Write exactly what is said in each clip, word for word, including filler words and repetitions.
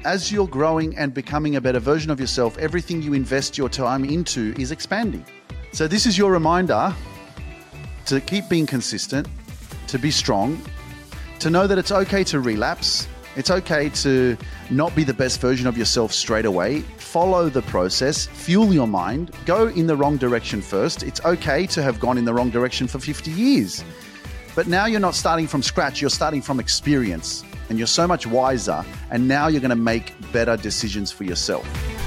as you're growing and becoming a better version of yourself, everything you invest your time into is expanding. So this is your reminder to keep being consistent, to be strong, to know that it's okay to relapse. It's okay to not be the best version of yourself straight away. Follow the process, fuel your mind, go in the wrong direction first. It's okay to have gone in the wrong direction for fifty years. But now you're not starting from scratch, you're starting from experience, and you're so much wiser, and now you're going to make better decisions for yourself.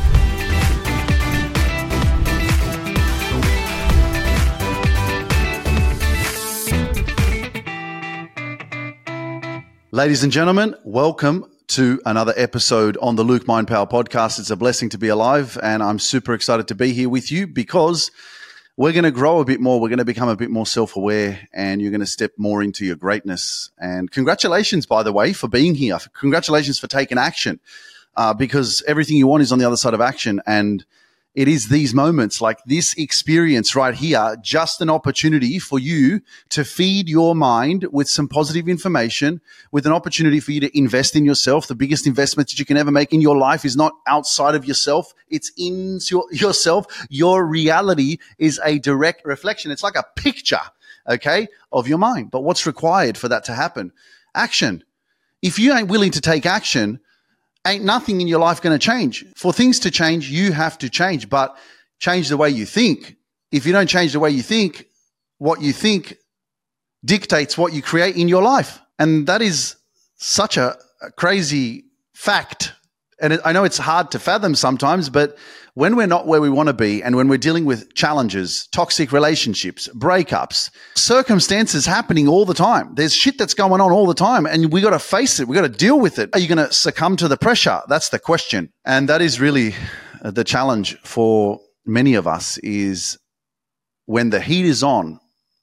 Ladies and gentlemen, welcome to another episode on the Luke Mind Power podcast. It's a blessing to be alive, and I'm super excited to be here with you because we're going to grow a bit more. We're going to become a bit more self-aware, and you're going to step more into your greatness. And congratulations, by the way, for being here. Congratulations for taking action, uh, because everything you want is on the other side of action. And it is these moments like this experience right here, just an opportunity for you to feed your mind with some positive information, with an opportunity for you to invest in yourself. The biggest investment that you can ever make in your life is not outside of yourself. It's in your, yourself. Your reality is a direct reflection. It's like a picture, okay, of your mind. But what's required for that to happen? Action. If you ain't willing to take action, ain't nothing in your life going to change. For things to change, you have to change, but change the way you think. If you don't change the way you think, what you think dictates what you create in your life. And that is such a, a crazy fact. And it, I know it's hard to fathom sometimes, but when we're not where we want to be and when we're dealing with challenges, toxic relationships, breakups, circumstances happening all the time, there's shit that's going on all the time, and we got to face it. We got to deal with it. Are you going to succumb to the pressure? That's the question. And that is really the challenge for many of us is when the heat is on,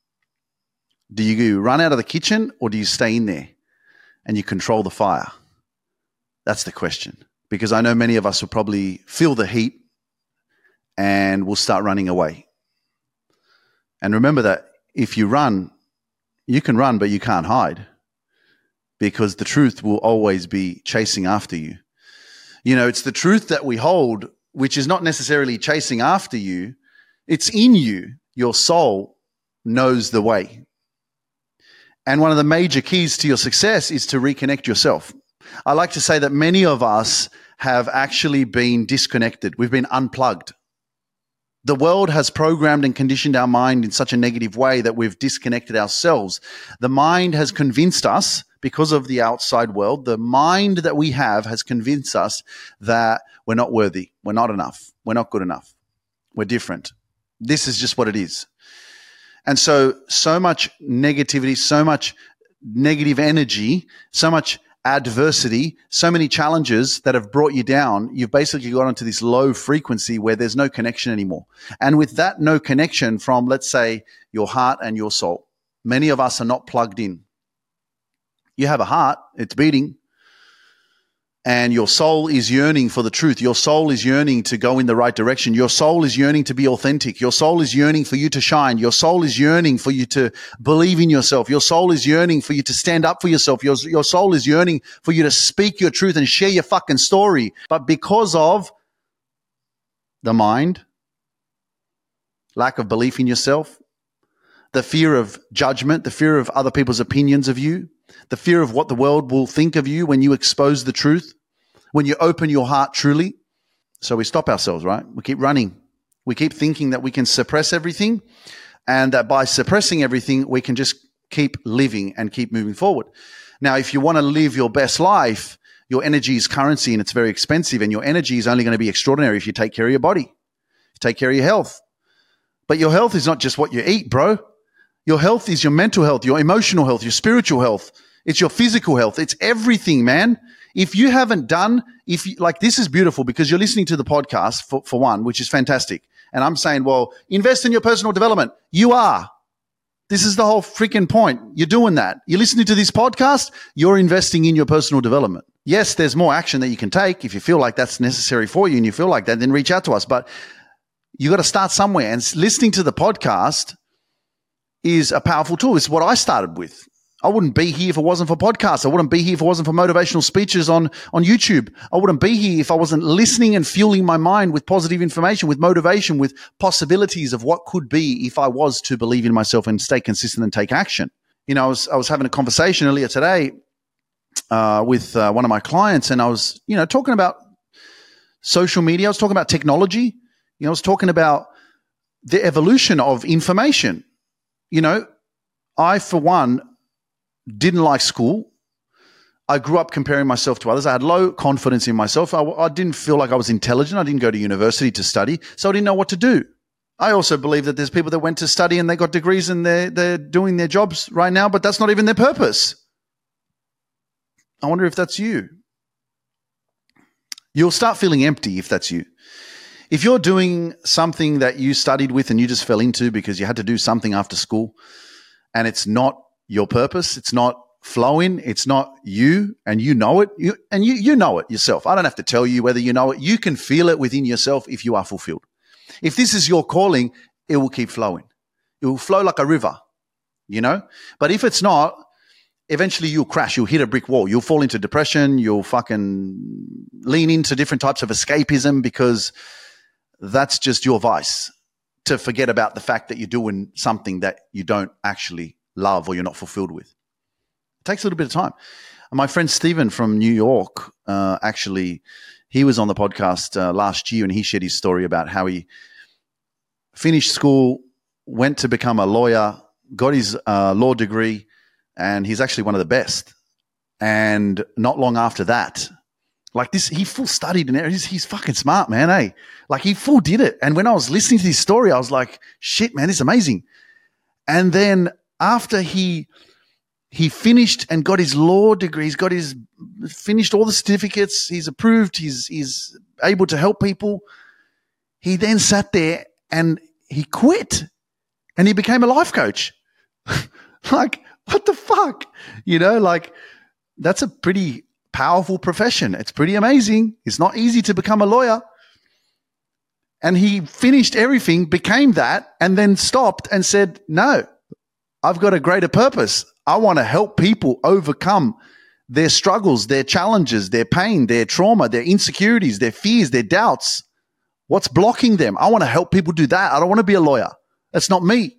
do you run out of the kitchen or do you stay in there and you control the fire? That's the question. Because I know many of us will probably feel the heat and will start running away. And remember that if you run, you can run, but you can't hide, because the truth will always be chasing after you. You know, it's the truth that we hold, which is not necessarily chasing after you. It's in you. Your soul knows the way. And one of the major keys to your success is to reconnect yourself. I like to say that many of us have actually been disconnected. We've been unplugged. The world has programmed and conditioned our mind in such a negative way that we've disconnected ourselves. The mind has convinced us, because of the outside world, the mind that we have has convinced us that we're not worthy, we're not enough, we're not good enough, we're different. This is just what it is. And so, so much negativity, so much negative energy, so much adversity, so many challenges that have brought you down, you've basically got onto this low frequency where there's no connection anymore. And with that no connection from, let's say, your heart and your soul, many of us are not plugged in. You have a heart, it's beating, and your soul is yearning for the truth. Your soul is yearning to go in the right direction. Your soul is yearning to be authentic. Your soul is yearning for you to shine. Your soul is yearning for you to believe in yourself. Your soul is yearning for you to stand up for yourself. Your, your soul is yearning for you to speak your truth and share your fucking story. But because of the mind, lack of belief in yourself, the fear of judgment, the fear of other people's opinions of you, the fear of what the world will think of you when you expose the truth, when you open your heart truly. So we stop ourselves, right? We keep running. We keep thinking that we can suppress everything, and that by suppressing everything, we can just keep living and keep moving forward. Now, if you want to live your best life, your energy is currency and it's very expensive, and your energy is only going to be extraordinary if you take care of your body, you take care of your health. But your health is not just what you eat, bro. Your health is your mental health, your emotional health, your spiritual health. It's your physical health. It's everything, man. If you haven't done, if you, like, this is beautiful because you're listening to the podcast for, for one, which is fantastic. And I'm saying, well, invest in your personal development. You are. This is the whole freaking point. You're doing that. You're listening to this podcast. You're investing in your personal development. Yes, there's more action that you can take. If you feel like that's necessary for you and you feel like that, then reach out to us. But you got to start somewhere. And listening to the podcast is a powerful tool. It's what I started with. I wouldn't be here if it wasn't for podcasts. I wouldn't be here if it wasn't for motivational speeches on, on YouTube. I wouldn't be here if I wasn't listening and fueling my mind with positive information, with motivation, with possibilities of what could be if I was to believe in myself and stay consistent and take action. You know, I was, I was having a conversation earlier today uh, with uh, one of my clients, and I was, you know, talking about social media. I was talking about technology. You know, I was talking about the evolution of information. You know, I, for one, didn't like school. I grew up comparing myself to others. I had low confidence in myself. I, I didn't feel like I was intelligent. I didn't go to university to study, so I didn't know what to do. I also believe that there's people that went to study and they got degrees and they're, they're doing their jobs right now, but that's not even their purpose. I wonder if that's you. You'll start feeling empty if that's you. If you're doing something that you studied with and you just fell into because you had to do something after school and it's not your purpose, it's not flowing, it's not you, and you know it, you, and you, you know it yourself. I don't have to tell you whether you know it. You can feel it within yourself if you are fulfilled. If this is your calling, it will keep flowing. It will flow like a river, you know? But if it's not, eventually you'll crash. You'll hit a brick wall. You'll fall into depression. You'll fucking lean into different types of escapism because that's just your vice, to forget about the fact that you're doing something that you don't actually love or you're not fulfilled with. It takes a little bit of time. And my friend Stephen from New York, uh, actually, he was on the podcast uh, last year, and he shared his story about how he finished school, went to become a lawyer, got his uh, law degree, and he's actually one of the best. And not long after that, like this, he full studied and he's, he's fucking smart, man, eh? Like he full did it. And when I was listening to his story, I was like, shit, man, this is amazing. And then after he he finished and got his law degree, he's got his finished all the certificates, he's approved, he's he's able to help people. He then sat there and he quit and he became a life coach. Like, what the fuck? You know, like that's a pretty powerful profession. It's pretty amazing. It's not easy to become a lawyer. And he finished everything, became that, and then stopped and said, no, I've got a greater purpose. I want to help people overcome their struggles, their challenges, their pain, their trauma, their insecurities, their fears, their doubts. What's blocking them? I want to help people do that. I don't want to be a lawyer. That's not me.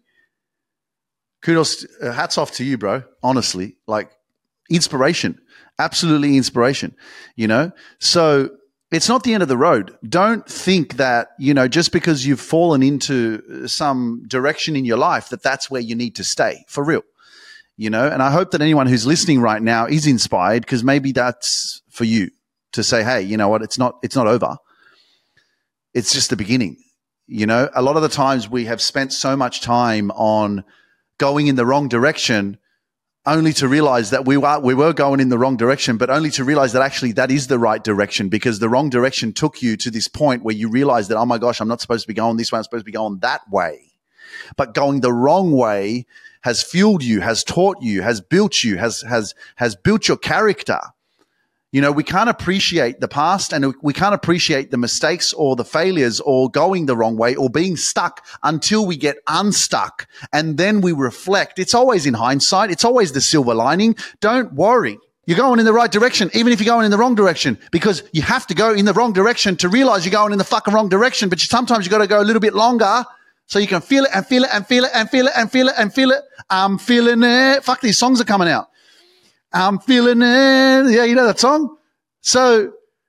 Kudos, uh, hats off to you, bro. Honestly, like inspiration, absolutely inspiration, you know? So it's not the end of the road. Don't think that, you know, just because you've fallen into some direction in your life that that's where you need to stay, for real, you know? And I hope that anyone who's listening right now is inspired, because maybe that's for you to say, hey, you know what? It's not, it's not over. It's just the beginning. You know, a lot of the times we have spent so much time on going in the wrong direction only to realize that we were, we were going in the wrong direction, but only to realize that actually that is the right direction, because the wrong direction took you to this point where you realize that, oh my gosh, I'm not supposed to be going this way. I'm supposed to be going that way. But going the wrong way has fueled you, has taught you, has built you, has, has, has built your character. You know, we can't appreciate the past, and we can't appreciate the mistakes or the failures or going the wrong way or being stuck until we get unstuck. And then we reflect. It's always in hindsight. It's always the silver lining. Don't worry. You're going in the right direction, even if you're going in the wrong direction, because you have to go in the wrong direction to realize you're going in the fucking wrong direction. But you, sometimes you got to go a little bit longer so you can feel it and feel it and feel it and feel it and feel it and feel it. I'm feeling it. Fuck, these songs are coming out. I'm feeling it. Yeah, you know that song? So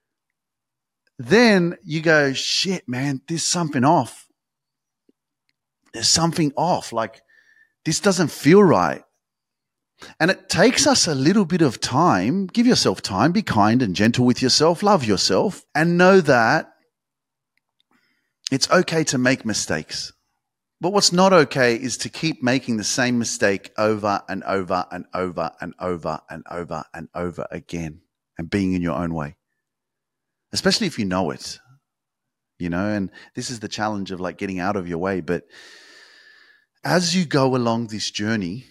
then you go, shit, man, there's something off. There's something off. Like, this doesn't feel right. And it takes us a little bit of time. Give yourself time. Be kind and gentle with yourself. Love yourself. And know that it's okay to make mistakes. But what's not okay is to keep making the same mistake over and over and over and over and over and over again and being in your own way, especially if you know it, you know, and this is the challenge of like getting out of your way. But as you go along this journey,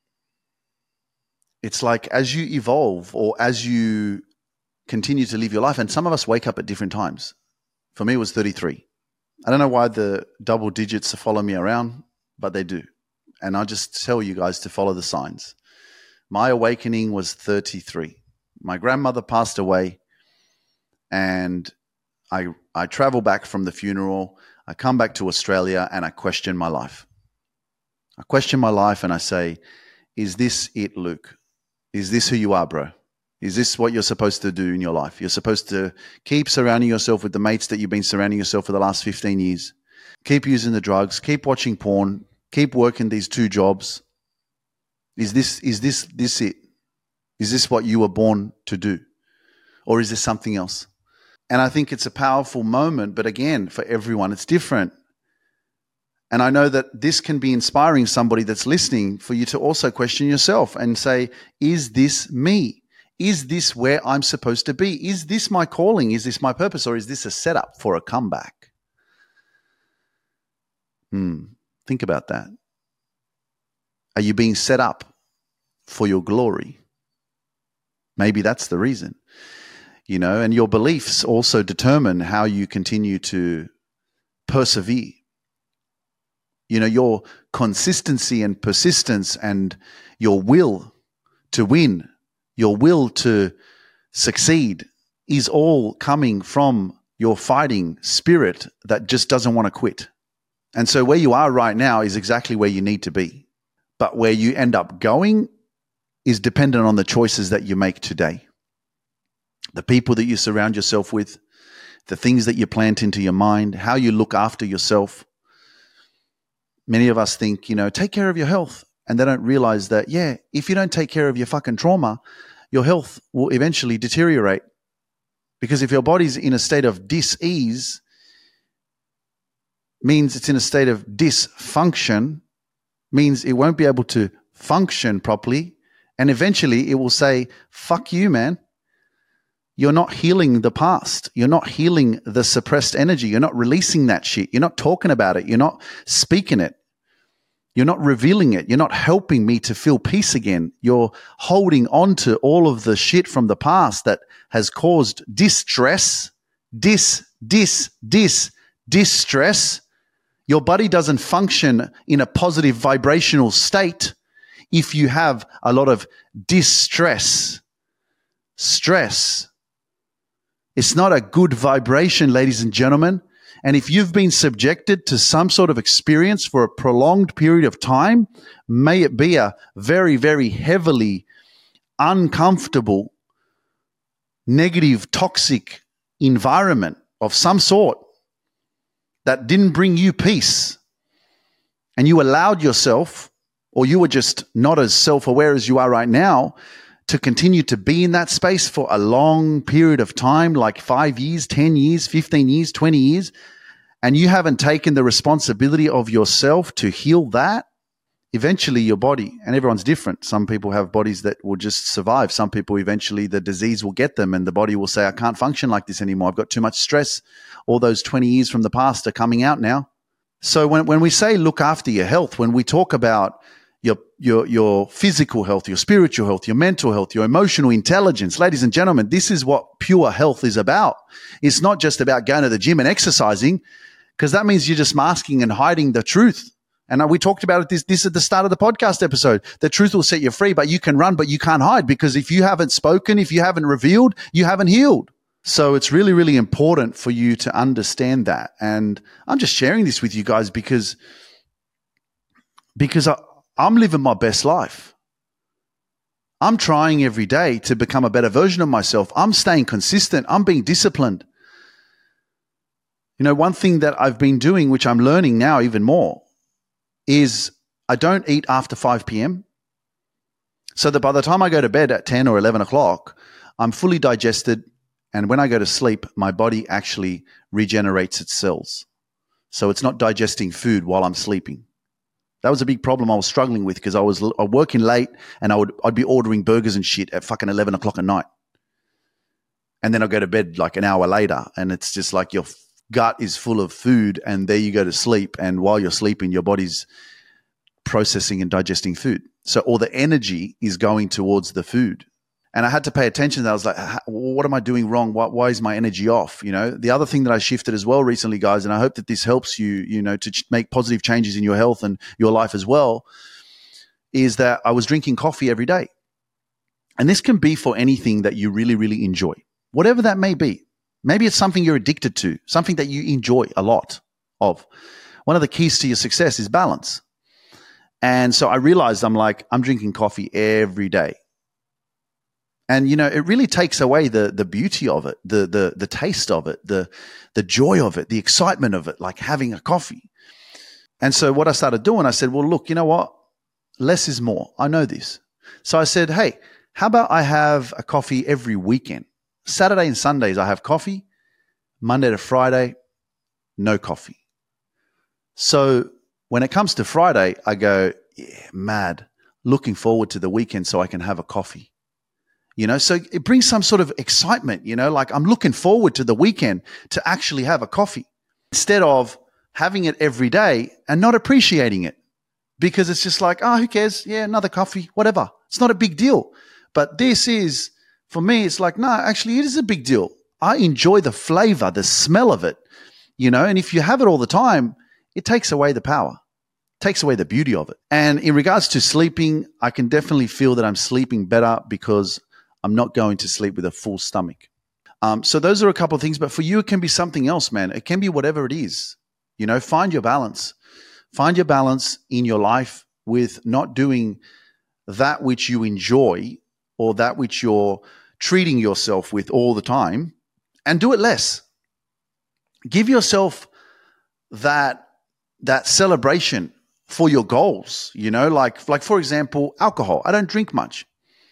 it's like as you evolve or as you continue to live your life, and some of us wake up at different times. For me, it was thirty-three. I don't know why the double digits follow me around, but they do. And I just tell you guys to follow the signs. My awakening was thirty-three. My grandmother passed away, and I I travel back from the funeral. I come back to Australia, and I question my life. I question my life, and I say, is this it, Luke? Is this who you are, bro? Is this what you're supposed to do in your life? You're supposed to keep surrounding yourself with the mates that you've been surrounding yourself for the last fifteen years. Keep using the drugs, keep watching porn, keep working these two jobs. Is this is this this it? Is this what you were born to do? Or is this something else? And I think it's a powerful moment, but again, for everyone, it's different. And I know that this can be inspiring somebody that's listening for you to also question yourself and say, is this me? Is this where I'm supposed to be? Is this my calling? Is this my purpose? Or is this a setup for a comeback? Hmm. Think about that. Are you being set up for your glory? Maybe that's the reason. You know, and your beliefs also determine how you continue to persevere. You know, your consistency and persistence and your will to win, your will to succeed is all coming from your fighting spirit that just doesn't want to quit. And so where you are right now is exactly where you need to be. But where you end up going is dependent on the choices that you make today. The people that you surround yourself with, the things that you plant into your mind, how you look after yourself. Many of us think, you know, take care of your health. And they don't realize that, yeah, if you don't take care of your fucking trauma, your health will eventually deteriorate. Because if your body's in a state of dis-ease, means it's in a state of dysfunction, means it won't be able to function properly. And eventually it will say, fuck you, man. You're not healing the past. You're not healing the suppressed energy. You're not releasing that shit. You're not talking about it. You're not speaking it. You're not revealing it. You're not helping me to feel peace again. You're holding on to all of the shit from the past that has caused distress, dis, dis, dis, distress. Your body doesn't function in a positive vibrational state if you have a lot of distress, stress. It's not a good vibration, ladies and gentlemen. And if you've been subjected to some sort of experience for a prolonged period of time, may it be a very, very heavily uncomfortable, negative, toxic environment of some sort that didn't bring you peace, and you allowed yourself, or you were just not as self-aware as you are right now, to continue to be in that space for a long period of time, like five years, ten years, fifteen years, twenty years, and you haven't taken the responsibility of yourself to heal that, eventually your body, and everyone's different. Some people have bodies that will just survive. Some people, eventually the disease will get them and the body will say, I can't function like this anymore. I've got too much stress. All those twenty years from the past are coming out now. So when, when we say look after your health, when we talk about your, your, your physical health, your spiritual health, your mental health, your emotional intelligence, ladies and gentlemen, this is what pure health is about. It's not just about going to the gym and exercising, because that means you're just masking and hiding the truth. And we talked about it this, this at the start of the podcast episode. The truth will set you free, but you can run, but you can't hide, because if you haven't spoken, if you haven't revealed, you haven't healed. So it's really, really important for you to understand that. And I'm just sharing this with you guys because, because I, I'm living my best life. I'm trying every day to become a better version of myself. I'm staying consistent. I'm being disciplined. You know, one thing that I've been doing, which I'm learning now even more, is I don't eat after five p.m. so that by the time I go to bed at ten or eleven o'clock, I'm fully digested. And when I go to sleep, my body actually regenerates its cells. So it's not digesting food while I'm sleeping. That was a big problem I was struggling with, because I was l- working late and I would, I'd be ordering burgers and shit at fucking eleven o'clock at night. And then I'll go to bed like an hour later, and it's just like your gut is full of food, and there you go to sleep. And while you're sleeping, your body's processing and digesting food. So all the energy is going towards the food. And I had to pay attention to that. I was like, what am I doing wrong? Why, why is my energy off? You know, the other thing that I shifted as well recently, guys, and I hope that this helps you, you know, to ch- make positive changes in your health and your life as well, is that I was drinking coffee every day. And this can be for anything that you really, really enjoy, whatever that may be. Maybe it's something you're addicted to, something that you enjoy a lot of. One of the keys to your success is balance. And so I realized I'm like, I'm drinking coffee every day. And, you know, it really takes away the the beauty of it, the the the taste of it, the the joy of it, the excitement of it, like having a coffee. And so what I started doing, I said, well, look, you know what? Less is more. I know this. So I said, hey, how about I have a coffee every weekend? Saturday and Sundays, I have coffee. Monday to Friday, no coffee. So when it comes to Friday, I go, yeah, mad, looking forward to the weekend so I can have a coffee. You know, so it brings some sort of excitement, you know, like I'm looking forward to the weekend to actually have a coffee instead of having it every day and not appreciating it because it's just like, oh, who cares? Yeah, another coffee, whatever. It's not a big deal. But this is, for me, it's like, no, actually it is a big deal. I enjoy the flavor, the smell of it, you know, and if you have it all the time, it takes away the power, takes away the beauty of it. And in regards to sleeping, I can definitely feel that I'm sleeping better because I'm not going to sleep with a full stomach. Um, so those are a couple of things, but for you, it can be something else, man. It can be whatever it is. You know, find your balance. Find your balance in your life with not doing that which you enjoy or that which you're treating yourself with all the time, and do it less. Give yourself that, that celebration for your goals, you know, like, like for example, alcohol. I don't drink much.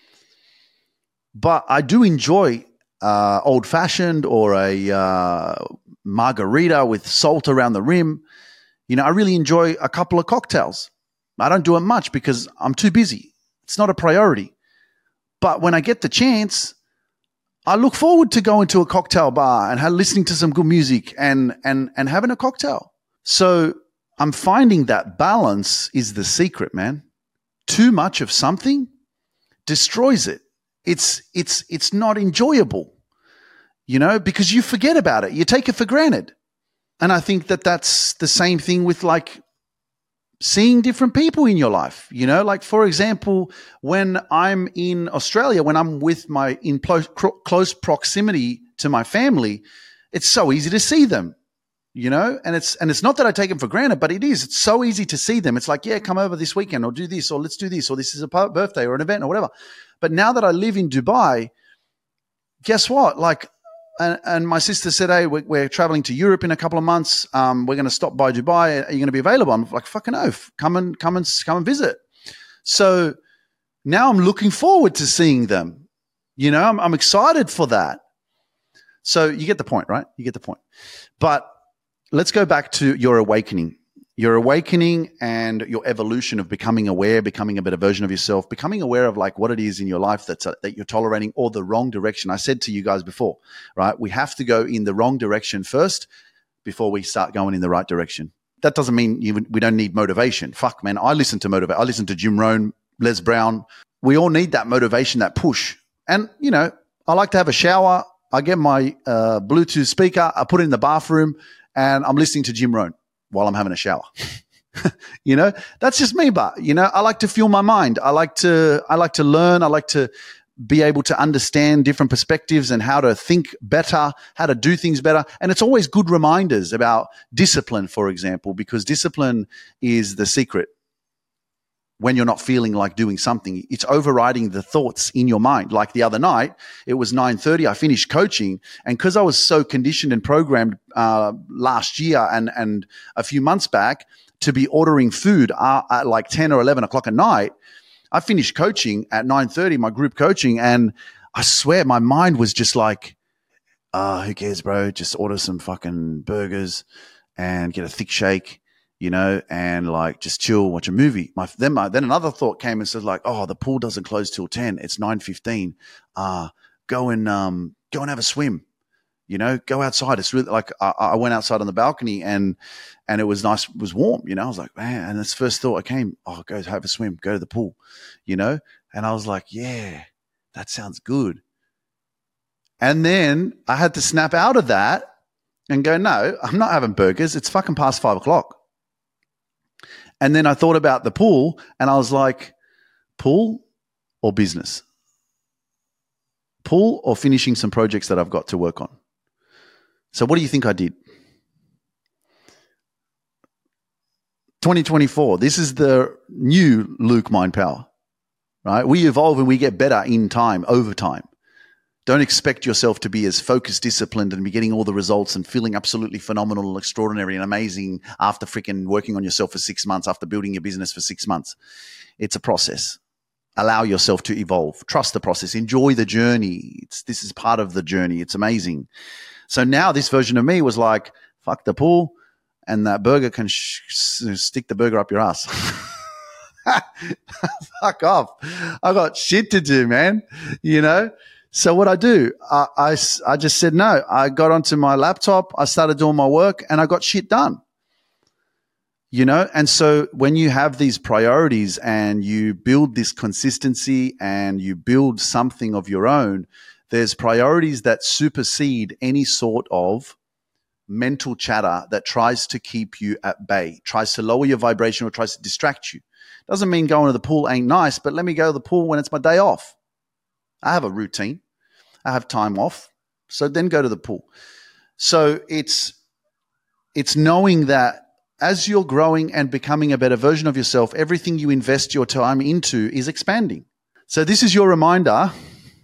But I do enjoy uh, old-fashioned or a uh, margarita with salt around the rim. You know, I really enjoy a couple of cocktails. I don't do it much because I'm too busy. It's not a priority. But when I get the chance, I look forward to going to a cocktail bar and have, listening to some good music and and and having a cocktail. So I'm finding that balance is the secret, man. Too much of something destroys it. It's it's it's not enjoyable, you know, because you forget about it. You take it for granted. And I think that that's the same thing with like seeing different people in your life, you know, like for example, when I'm in Australia, when I'm with my in close, close proximity to my family, it's so easy to see them, you know, and it's, and it's not that I take them for granted, but it is, it's so easy to see them. It's like, yeah, come over this weekend or do this, or let's do this, or this is a birthday or an event or whatever. But now that I live in Dubai, guess what? Like, and, and my sister said, hey, we're, we're traveling to Europe in a couple of months. Um, we're going to stop by Dubai. Are you going to be available? I'm like, fucking oath. Come and come and come and visit. So now I'm looking forward to seeing them. You know, I'm, I'm excited for that. So you get the point, right? You get the point. But let's go back to your awakening. Your awakening and your evolution of becoming aware, becoming a better version of yourself, becoming aware of like what it is in your life that's a, that you're tolerating or the wrong direction. I said to you guys before, right? We have to go in the wrong direction first before we start going in the right direction. That doesn't mean you, we don't need motivation. Fuck, man. I listen to motivate. I listen to Jim Rohn, Les Brown. We all need that motivation, that push. And, you know, I like to have a shower. I get my uh, Bluetooth speaker. I put it in the bathroom and I'm listening to Jim Rohn while I'm having a shower. You know, that's just me. But, you know, I like to fuel my mind. I like to, I like to learn. I like to be able to understand different perspectives and how to think better, how to do things better. And it's always good reminders about discipline, for example, because discipline is the secret. When you're not feeling like doing something, it's overriding the thoughts in your mind. Like the other night, it was nine thirty. I finished coaching. And because I was so conditioned and programmed uh, last year and, and a few months back to be ordering food uh, at like ten or eleven o'clock at night, I finished coaching at nine thirty, my group coaching. And I swear my mind was just like, oh, who cares, bro? Just order some fucking burgers and get a thick shake. You know, and like just chill, watch a movie. My then my then another thought came and said like, oh, the pool doesn't close till ten. It's nine fifteen. Uh, go and um go and have a swim. You know, go outside. It's really like I, I went outside on the balcony and and it was nice. It was warm. You know, I was like, man. And this first thought I came, oh, go have a swim, go to the pool. You know, and I was like, yeah, that sounds good. And then I had to snap out of that and go, no, I'm not having burgers. It's fucking past five o'clock. And then I thought about the pool and I was like, pool or business? pool or finishing some projects that I've got to work on. So what do you think I did? twenty twenty-four, this is the new Luke Mind Power, right? We evolve and we get better in time, over time. Don't expect yourself to be as focused, disciplined, and be getting all the results and feeling absolutely phenomenal, extraordinary, and amazing after freaking working on yourself for six months, after building your business for six months. It's a process. Allow yourself to evolve. Trust the process. Enjoy the journey. It's, this is part of the journey. It's amazing. So now this version of me was like, fuck the pool, and that burger can sh- stick the burger up your ass. Fuck off. I got shit to do, man. You know? So what I do, I, I, I just said no. I got onto my laptop, I started doing my work, and I got shit done. You know, and so when you have these priorities and you build this consistency and you build something of your own, there's priorities that supersede any sort of mental chatter that tries to keep you at bay, tries to lower your vibration or tries to distract you. Doesn't mean going to the pool ain't nice, but let me go to the pool when it's my day off. I have a routine. I have time off. So then go to the pool. So it's it's knowing that as you're growing and becoming a better version of yourself, everything you invest your time into is expanding. So this is your reminder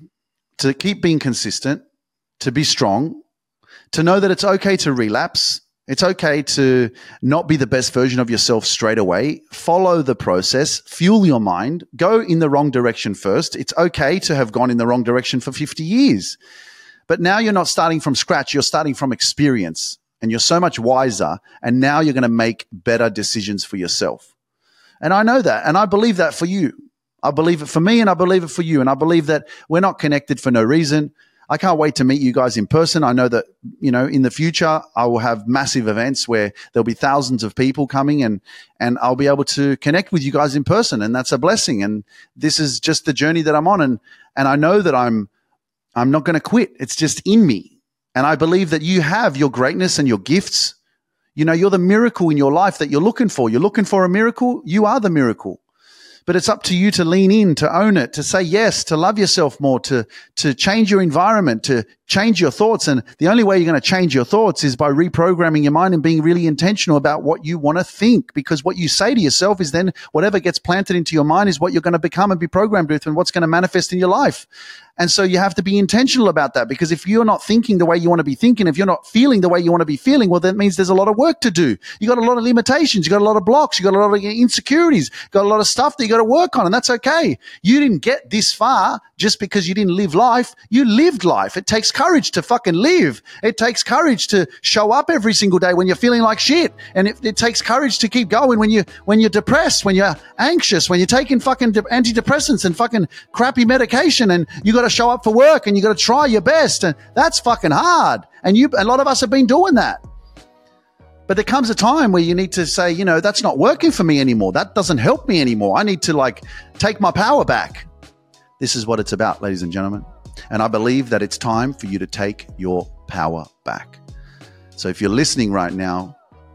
to keep being consistent, to be strong, to know that it's okay to relapse. It's okay to not be the best version of yourself straight away. Follow the process, fuel your mind, go in the wrong direction first. It's okay to have gone in the wrong direction for fifty years. But now you're not starting from scratch. You're starting from experience. And you're so much wiser, and now you're going to make better decisions for yourself. And I know that, and I believe that for you. I believe it for me, and I believe it for you. And I believe that we're not connected for no reason. I can't wait to meet you guys in person. I know that, you know, in the future, I will have massive events where there'll be thousands of people coming, and, and I'll be able to connect with you guys in person. And that's a blessing. And this is just the journey that I'm on. And, and I know that I'm, I'm not going to quit. It's just in me. And I believe that you have your greatness and your gifts. You know, you're the miracle in your life that you're looking for. You're looking for a miracle. You are the miracle. But it's up to you to lean in, to own it, to say yes, to love yourself more, to, to change your environment, to change your thoughts. And the only way you're going to change your thoughts is by reprogramming your mind and being really intentional about what you want to think. Because what you say to yourself is then whatever gets planted into your mind is what you're going to become and be programmed with and what's going to manifest in your life. And so you have to be intentional about that, because if you're not thinking the way you want to be thinking, if you're not feeling the way you want to be feeling, well, that means there's a lot of work to do. You got a lot of limitations. You got a lot of blocks. You got a lot of insecurities. You got a lot of stuff that you got to work on, and that's okay. You didn't get this far just because you didn't live life. You lived life. It takes courage to fucking live. It takes courage to show up every single day when you're feeling like shit. And it, it takes courage to keep going when you, when you're depressed, when you're anxious, when you're taking fucking antidepressants and fucking crappy medication, and you got to show up for work and you got to try your best. And that's fucking hard. And you, a lot of us have been doing that. But there comes a time where you need to say, you know, that's not working for me anymore. That doesn't help me anymore. I need to like take my power back. This is what it's about, ladies and gentlemen. And I believe that it's time for you to take your power back. So if you're listening right now,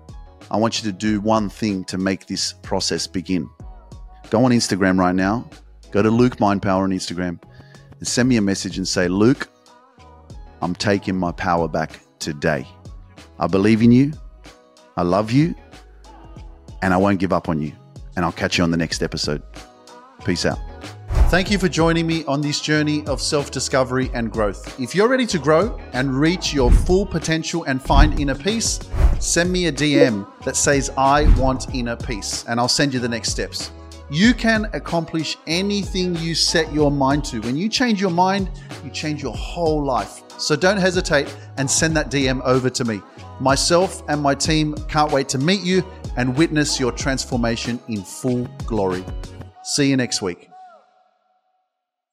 I want you to do one thing to make this process begin. Go on Instagram right now. Go to Luke Mind Power on Instagram and send me a message and say, Luke, I'm taking my power back today. I believe in you. I love you. And I won't give up on you. And I'll catch you on the next episode. Peace out. Thank you for joining me on this journey of self-discovery and growth. If you're ready to grow and reach your full potential and find inner peace, send me a D M that says, I want inner peace, and I'll send you the next steps. You can accomplish anything you set your mind to. When you change your mind, you change your whole life. So don't hesitate and send that D M over to me. Myself and my team can't wait to meet you and witness your transformation in full glory. See you next week.